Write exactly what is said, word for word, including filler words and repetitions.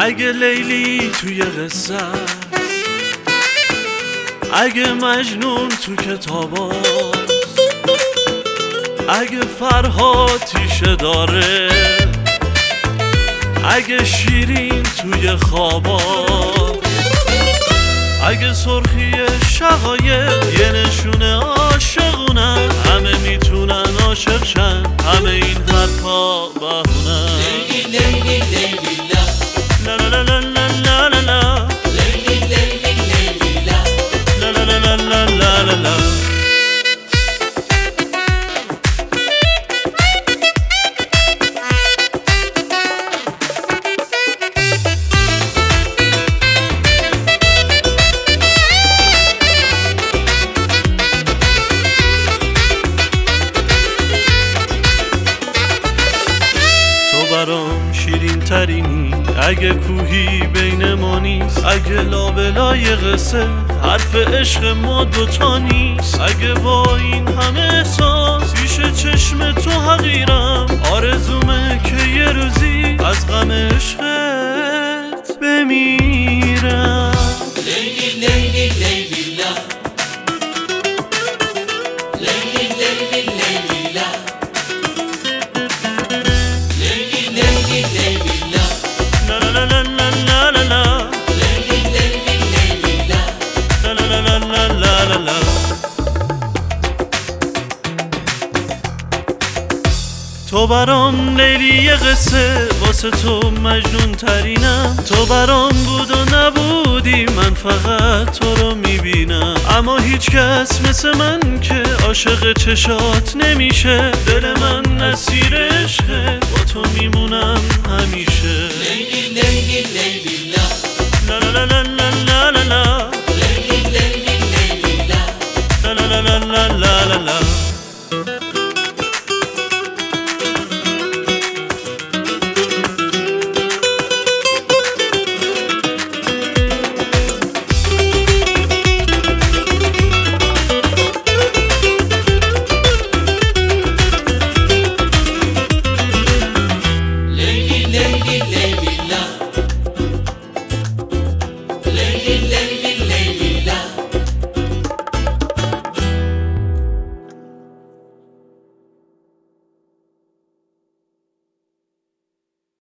اگه لیلی توی قصه است، اگه مجنون تو کتاباست، اگه فرهاد تیشه داره، اگه شیرین توی خواباست، اگه سرخی شقایق یه نشونه عاشقونه، همه میتونن عاشق شن، همه این حرفا بهونه. لیلی لیلی لیلی لا لا لا لا لا لا لا لا لیلی لیلی لیلی لا لا لا لا لا لا لا لا. برام شیرین ترینی، اگه کوهی بین ما نیست، اگه لابلای قصه حرف عشق ما دوتا نیست، اگه با این همه احساس پیش چشم تو حقیرم، آرزومه که یه روزی از غم عشقت بمیرم. لیلی لیلی لیلی لا لیلی لیلی لیلی لا تو برام لیلی قصه، واسه تو مجنون ترینم، تو برام بود و نبودی، من فقط تو رو میبینم، اما هیچ کس مثل من که عاشق چشات نمیشه، دل من اسیر عشقه